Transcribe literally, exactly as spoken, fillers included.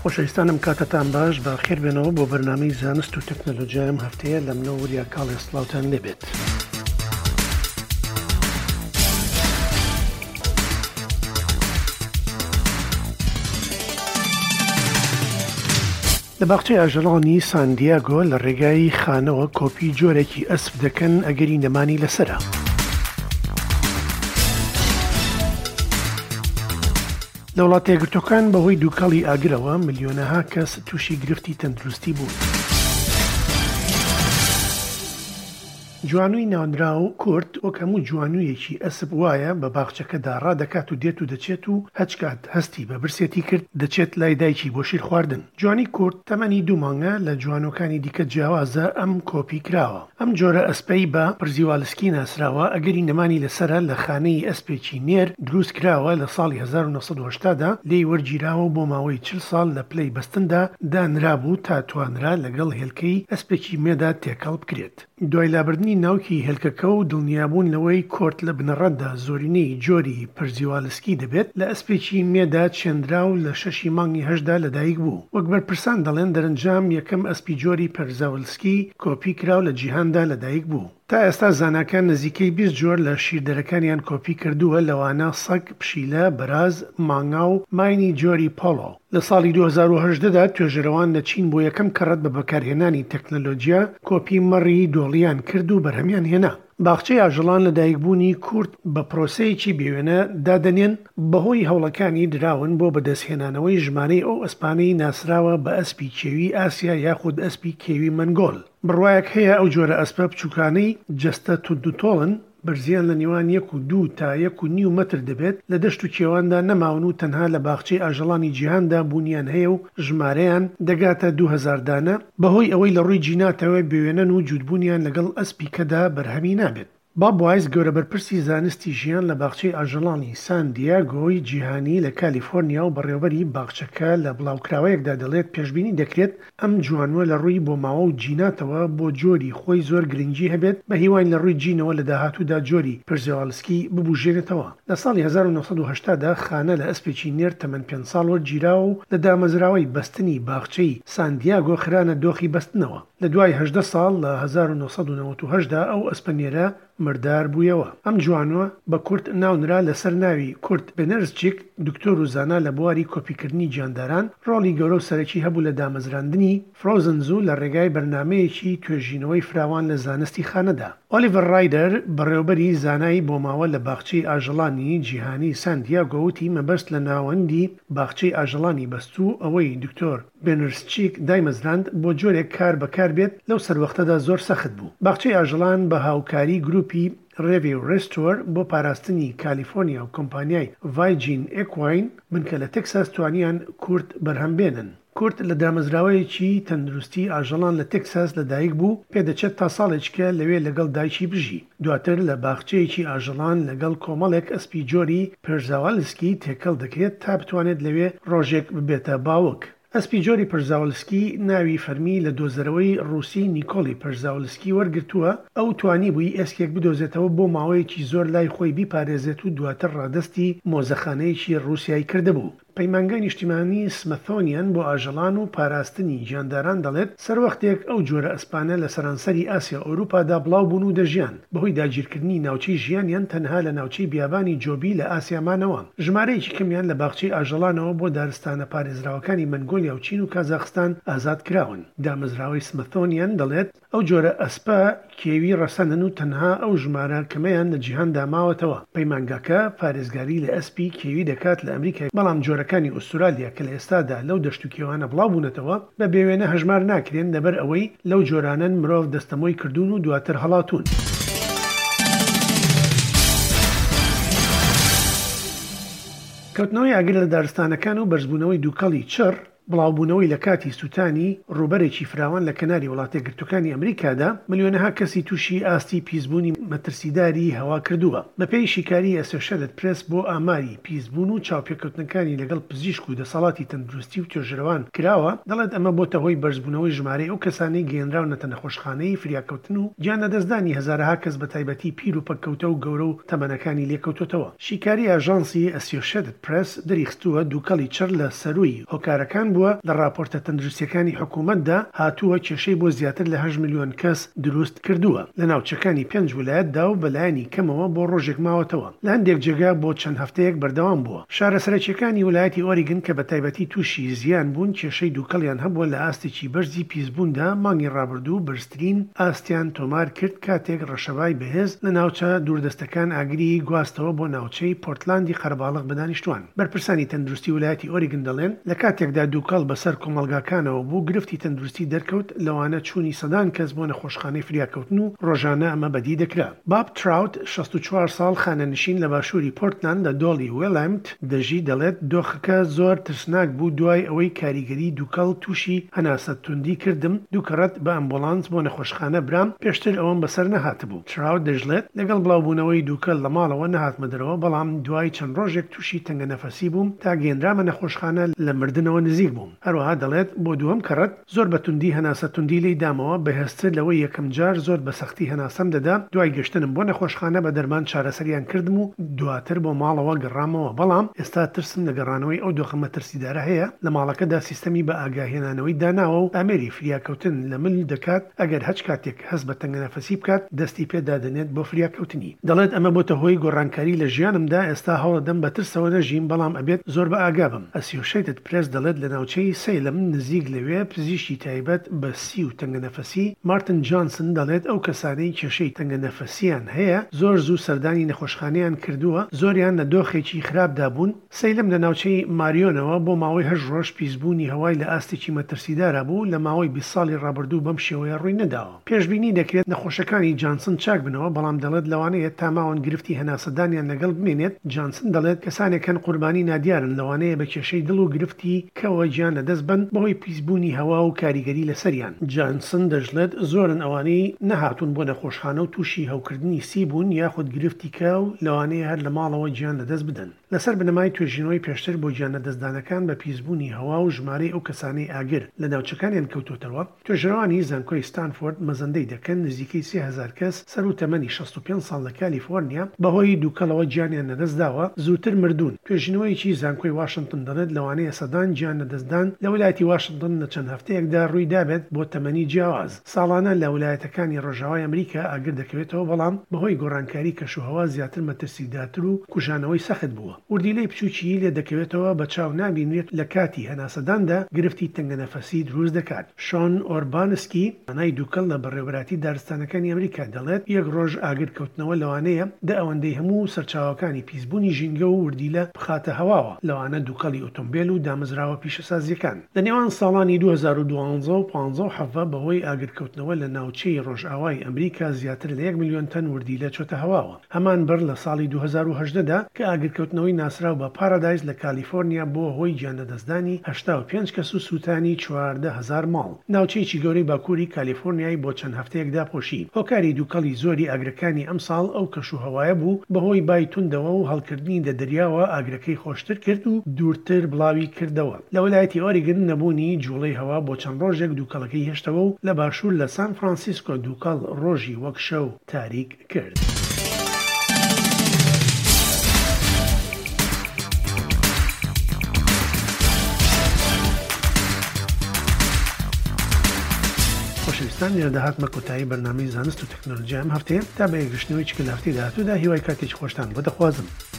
خۆشەویستانم کاتتان باش بە خێربێنەوە بۆ بەرنامەی زانست و تەکنۆلۆژیام هەفتەیە لە منە وریا کاڵێ سڵاوتان لێبێت. لە باخچەی ئاژەڵانی ساندیاگۆ لە ڕێگای خانەوە کۆپی جۆرێکی ئەسپ دەکەن ئەگەری نەمانی لەسرە. لە وڵاتە یەکگرتووەکان بەهۆی دووکەڵی ئاگرەوە ملیۆنەها کەس تووشی گرفتی تەندروستی بوون. جوانووی ناونراو کورت وەک هەموو جوانوویەکی ئەسپ وایە بە باخچەکەدا ڕادەکات و دێت و دەچێت و هەچ کات هەستی بە برسێتی کرد دەچێت لای دایکی بۆ شیر خواردن. جوانی کورت تەمەنی دوو مانگە لە جوانەکانی دیکە جیاوازە ئەم کۆپی کراوە. ئەم جۆرە ئەسپەی بە پرزیوالسکی ناسراوە ئەگەری نەمانی لەسرە لە خانەی ئەسپێکی نێر دروست کراوە لە ساڵی هەزار و نۆ سەد و هەشتادا لێی وەرگیراوە بۆ ماوەی چل ساڵ لە پلەی بەستندا دانرابوو تا توانرا لەگەڵ هێلکەی ئەسپێکی مێدا تێکەڵ بکرێت. دوای لابردنی ناوکی هێلکەکە و دڵنیابوون لەوەی کۆرت لە بنەڕەتدا زۆرینەی جۆری پرزیوالسکی دەبێت لە ئەسپێکی مێدا چێندرا و لە شەشی مانگی هەشدا لەدایک بوو. وەک بەرپرسان دەڵێن دەرەنجام یەکەم ئەسپی جۆری پرزیوالسکی کۆپی کراو لە جیهاندا لەدایک بوو. تا ئێستا زاناکان نزیکەی بیست جۆر لە شیردەرەکانیان کۆپی کردووە لەوانە سەگ، پشیلە، بەراز، مانگا و ماینی جۆری پۆلۆ. لە ساڵی دوو هەزار و هەژدەدا توێژەرەوان لە چین بۆ یەکەم کەڕەت بە بەکارهێنانی تەکنۆلۆجیا کۆپی مەڕی دۆڵیان کرد و بەرهەمیان هێنا. باخچەی ئاژەڵان لە دایکبوونی کورت بە پرۆسەیەکی بێوێنە دادەنێن بەهۆی هەوڵەکانی دراون بۆ بەدەستهێنانەوەی ژمارەی ئەو ئەسپانەی ناسراوە بە ئەسپی کێوی ئاسیا یاخود ئەسپی کێوی مەنگۆڵ. بڕوایەک هەیە ئەو جۆرە ئەسپە بچووکانەی جەستە توندوتۆڵن بەرزیان لە نێوان یەک و دوو تا یەک و نیو مەتر دەبێت لە دەشت و کێواندا نەماون و تەنها لە باخچەی ئاژەڵانی جیهاندا بوونیان هەیە و ژمارەیان دەگاتە دوو هەزار دانە بەهۆی ئەوەی لە ڕووی جیناتەوە بێوێنن و جوودبوونیان لەگەڵ ئەسپیکەدا بەرهەمی نابێت. باب وایس گەورە بەرپرسی زانستی ژیان لە باخچەی ئاژەڵانی ساندیاگۆی جیهانی لە کالیفۆرنیا و بەڕێوەبەری باخچەکە لە بڵاوکراوەیەکدا دەڵێت پێشبینی دەکرێت ئەم جوانوە لە ڕووی بۆ ماوە و جیناتەوە بۆ جۆری خۆی زۆر گرنگی هەبێت بە هیوان لە ڕووی جینەوە لە داهاتوودا جۆری پرزیوالسکی ببوژێنێتەوە. لە ساڵی هەزار و نۆ سەد و هەشتادا خانە لە ئەسپێکی نێر تەمەن پێنج ساڵ وەرگیرا و لە دامەزراوەی بەستنی باخچەی ساندیاگۆ خرانە دۆخی بەستنەوە. لە دوای هەژدە ساڵ لە هەزار و نۆ سەد و نەوەت و هەشتدا ئەو ئەسپەنێرە مردار بوویەوە. ئەم جوانوە بە کورت ناونرا لەسەر ناوی کورت بنەرزچیک دکتۆر و زانا لە بواری کۆپیکردنی جانداران ڕۆڵی گەورە و سەرەکی هەبوو لە دامەزراندنی فرۆزنزوو لە ڕێگای بەرنامەیەکی توێژینەوەی فراوان لە زانستی خانەدا. ئۆلیڤەر رایدەر بەڕێوەبەری زانایی بۆ ماوە لە باخچەی ئاژەڵانی جیهانی ساندیاگۆ وتی مەبەست لە ناوەندی باخچەی ئاژەڵانی بەستوو ئەوەی دکتۆر بنەرزچیک دایمەزراند بۆ جۆرێک کار بەکار بێت لەو سەروەختەدا زۆر سەخت بوو. باخچەی ئاژەڵان بە هاوکاری گروپی ڕێڤی و ڕێستۆر بۆ پاراستنی کالیفۆرنیا و کۆمپانیای ڤایجین ئێکواین بنکە لە تێکساس توانیان کورت بەرهەمبێنن. کورت لە دامەزراوەیەکی تەندروستی ئاژەڵان لە تێکساس لەدایک بوو پێدەچێت تا ساڵێککە لەوێ لەگەڵ دایکی بژی. دواتر لە باخچەیەکی ئاژەڵان لەگەڵ کۆمەڵێک ئەسپی جۆری پرزاوالسکی تێکەڵ دەکرێت تا بتوانێت لەوێ ڕۆژێک ببێتە باوک. ئەسپی جۆری پرزاوالسکی ناوی فەرمی لە دۆزەرەوەی ڕووسی نیکۆلی پرزاوالسکی وەرگرتووە. ئەو توانی بووی ئێسکێک بدۆزێتەوە بۆ ماوەیەکی زۆر لای خۆی بیپارێزێت و دواتر ڕادستی مۆزەخانەیەکی ڕووسیایی کردهبوو. پەیمانگای نیشتیمانی سمەثۆنیان بۆ ئاژەڵان و پاراستنی جانداران دەڵێت سەروەختێک ئەو جۆرە ئەسپانە لە سەرانسەری ئاسیا ئەوروپادا بڵاو بوون و دەژیان بەهۆی داگیرکردنی ناوچەی ژیانیان تەنها لە ناوچەی بیابانی جۆبی لە ئاسیامانەوە. ژمارەیەکی کەمیان لە باخچەی ئاژەڵانەوە بۆ دارستانە پارێزراوەکانی مەنگۆلیا و چین و کازاخستان ئازاد کراون. دامەزراوەی سمەثۆنیان دەڵێت ئەو جۆرە ئەسپە کێوی ڕەسەنن و تەنها ئەو ژمارە کەمەیان لە جیهاندا ماوەتەوە. پەیمانگاکە پارێزگاری لە ئەسپی کێوی دەکات لە ئەمریکای، بەڵام جۆرەکانی ئوسترالیا کە لە ئێستادا لەو دەشت و کێوانە بڵاو بوونەتەوە بە بێوێنە هەژمار ناکرێن لەبەر ئەوەی لەو جۆرانن مرۆڤ دەستەمۆی کردوون و دواتر هەڵاتون. کەوتنەوەی ئاگر لە دارستانەکان و بەرزبوونەوەی دووکەڵی چڕ بڵاوبوونەوەی لە کاتی سووتانی ڕووبەرێکی فراوان لە کەناری وڵاتە یەکگرتووەکانی ئەمریکادا ملیۆنەها کەسی تووشی ئاستی پیسبوونی مەترسیداری هەوا کردووە. بەپێی شیکاری ئەسۆشیێتد پرێس بۆ ئاماری پیسبوون و چاوپێکەوتنەکانی لەگەڵ پزیشک و دەسەڵاتی تەندروستی و توێژەرەوان کراوە، دەڵێت ئەمە بۆتە هۆی بەرزبوونەوەی ژمارەی ئەو کەسانەی گەیەنراونەتە نەخۆشخانەی فریاکەوتن و گیانەدەستدانی هەزارەها کەس بە تایبەتی پیر و پەککەوتە و گەورە و تەمەنەکانی لێکەوتوتەوە. شیکاری ئاژانسی ئەسۆشیێتد پرێس دەریخستووە دووکەڵی چڕ لە سەرووی هۆکارەکان بووە لە راپۆرتە تەندروستیەکانی حکوومەتدا هاتووە کێشەی بۆ زیاتر لە هەژ ملیۆن کەس دروست کردووە لە ناوچەکانی پێنج ویلایەتدا و بەلایەنی کەمەوە بۆ ڕۆژێک ماوەتەوە لە هەندێک جێگا بۆ چەند هەفتەیەک بەردەوام بووە. شارە سەرەکیەکانی ویلایەتی ئۆریگن کە بە تایبەتی تووشی زیان بوون کێشەی دووکەڵیان هەبووە لە ئاستێکی بەرزی پیسبووندا مانگی ڕابردوو بەرزترین ئاستیان تۆمار کرد کاتێک ڕەشەبای بەهێز لە ناوچە دووردەستەکان ئاگری گواستەوە بۆ ناوچەی پۆرتلاندی قەرەباڵغ بەدانیشتوان. بەرپرسانی تەندروستی ویلایەتی ئۆریگن دەڵێن لە کاتێکدا دووکەڵ بەسەر کۆمەڵگاکانەوە بوو گرفتی تەندروستی دەرکەوت لەوانە چوونی سەدان کەس بۆ نەخۆشخانەی فریاکەوتن و ڕۆژانە ئەمە بەدی دەکرا. باب تراوت شەست و چوار ساڵ خانەنشین لە باشووری پۆرتلاند لە دۆڵی وێلامت دەژی دەڵێت دۆخەکە زۆر ترسناک بوو دوای ئەوەی کاریگەری دووکەڵ تووشی هەناسە توندی کردم دووکەڕەت بە ئەمبۆڵانس بۆ نەخۆشخانە برام پێشتر ئەوەم بەسەر نەهاتبوو. تراوت دەژڵێت لەگەڵ بڵاوبوونەوەی دووکەڵ لە ماڵەوە نەهاتمە دەرەوە بەڵام دوای چەند ڕۆژێک تووشی تەنگە نەفەسی بووم تا گەێنرامە نەخۆشخانە لە مردنەوە نزیک بووم. هەروەها دەڵێت بۆ دووەم کەڕەت زۆر بە توندی هەناسە توندی لی دامەوە بەهێزتر لەوەی یەکەم جار زۆر بە سەختی هەناسەم دەدا دوای گەشتنم بۆ نەخۆشخانە بە دەرمان چارەسەریان کردم و دواتر بۆ ماڵەوە گەڕامەوە بەڵام ئێستا ترسم لە گەڕانەوەی ئەو دۆخەمە ترسیدارە هەیە لە ماڵەکەدا سیستەمی بە ئاگاهێنانەوەی داناوە و ئامێری فریاکەوتن لە مل دەکات ئەگەر هەچ کاتێک هەست بە تەنگە نەفەسی بکات دەستی پێدادەنێت بۆ فریاکەوتنی. دەڵێت ئەمە بۆتە هۆی گۆڕانکاری لە ژیانمدا ئێستا هەوڵەدەم بە ترسەوە نەژیم بەڵام ئەبێت زۆر بە ئاگا بم. ئەسیۆشیتد پرێس دەڵێت لە ناوچەی سەیلم نزیک لەوێ پزیشکی تایبەت بە سی و تەنگە نەفەسی مارتن جانسن دەڵێت ئەو کەسانەی کێشەی تەنگە نەفەسیان هەیە زۆر زوو سەردانی نەخۆشخانەیان کردووە زۆریان لە دۆخێکی خراپدا بوون. سەیلم لە ناوچەی ماریۆنەوە بۆ ماوەی هەژ ڕۆژ پیسبوونی هەوای لە ئاستێکی مەترسیدارە بوو لە ماوەی بیست ساڵی ڕابردوو بەم شێوەیە ڕووی نەداوە. پێشبینی دەکرێت نەخۆشەکانی جانسن چاک بنەوە بەڵام دەڵێت لەوانەیە تاماوان گرفتی هەناسەدانیان لەگەڵ بمێنێت. جانسن دەڵێت کەسانێکن قوربانی نادیارن لەوانەیە بە کێشەی دڵ و گرفتی کەوە گیان لەدەست بن بەهۆی پیسبوونی هەوا و کاریگەری لەسەریان. جانسن دەژڵێت زۆرن ئەوانەی نەهاتون بۆ نەخۆشخانە و تووشی هەوکردنی سی بوون یاخود گرفتی کە و لەوانەیە هەر لە ماڵەوە گیان لەدەست بدەن. لەسەر بنەمای توێژینەوەی پێشتر بۆ گیان لەدەستدانەکان بە پیسبوونی هەوا و ژمارەی ئەو کەسانەی ئاگر لە ناوچەکانیان کەوتوتەوە توێژەرانی زانکۆی ستانفۆرد مەزەندەی دەکەن نزیکەی سێ هەزار کەس سەر و تەمەنی شەست و پێنج ساڵ لە کالیفۆرنیا بەهۆی دووکەڵەوە گیانیان لەدەستداوە زووتر مردوون. توێژینەوەیکی زانکۆی واشنگتن دەڵێت لەوانەیە سەدان گیان لەدەستدان لە ویلایەتی واشنگتن لە چەند هەفتەیەکدا ڕووی دابێت بۆ تەمەنی جیاواز. ساڵانە لە ویلایەتەکانی ڕۆژاوای ئەمریکا ئاگر دەکەوێتەوە بەڵام بەهۆی گۆڕانکاری کەشوهەوا زیاتر مەترسیداتر و کوژانەوەی سەخت بووە. وردیلەی بچووکی لێ دەکەوێتەوە بە چاو نابینێت لە کاتی هەناسەداندا گرفتی تەنگە نەفەسی دروست دەکات. شۆن ئۆربانسکی مانای دووکەڵ لە بەڕێوەبەراتی دارستانەکانی ئەمریکا دەڵێت یەک ڕۆژ ئاگر کەوتنەوە لەوانەیە دە ئەوەندەی هەموو سەرچاوەکانی پیسبوونی ژینگە و وردیلە بخاتە هەواوە لەوانە دووکەڵی ئۆتۆمبیل و دامەزراوە پیشەسازیەکان. لە نێوان ساڵانی دوو هەزار و دوانزە و پانزە و حەڤە بەهۆی ئاگرکەوتنەوە لە ناوچەی ڕۆژئاوای ئەمریکا زیاتر لە یەک ملیۆن تەن وردیلە چۆتە هەواوە. هەمان بەر لە ساڵی دوو هەزار و هەژدەدا کە ئاگرکەوتنەوەی ناسراو بە پارادایز لە کالیفۆرنیا بۆ هۆی گیانلەدەستدانی هەشتا و پێنج کەس و سووتانی چواردە هەزار ماڵ. ناوچەیەکی گەورەی باکووری کالیفۆرنیای بۆ چەند هەفتەیەکدا پۆشی. هۆکاری دووکەڵی زۆری ئاگرەکانی ئەم ساڵ ئەو کەشوهەوایە بوو بەهۆی بای توندەوە و هەڵکردنی لە دەریاوە ئاگرەکەی خۆشتر کرد و دوورتر بڵاوی کردەوە. لە ویلایەتی ئۆریگن نەبوونی جوڵەی هەوا بۆ چەند ڕۆژێک دووکەڵەکەی هێشتەوە و لە باشوور لە سان فرانسیسکۆ دووکەڵ ڕۆژی وەک شەو تاریک کرد. خۆشەویستان لێرە داهاتمە کۆتایی بەرنامەی زانست و تەکنۆلۆژیا ئەم هەفتەیە تا بە یەکگشتنەوەی چکە لە هەفتەی داهاتوودا هیوای کاتێکی خۆشتان بۆ دەخوازم.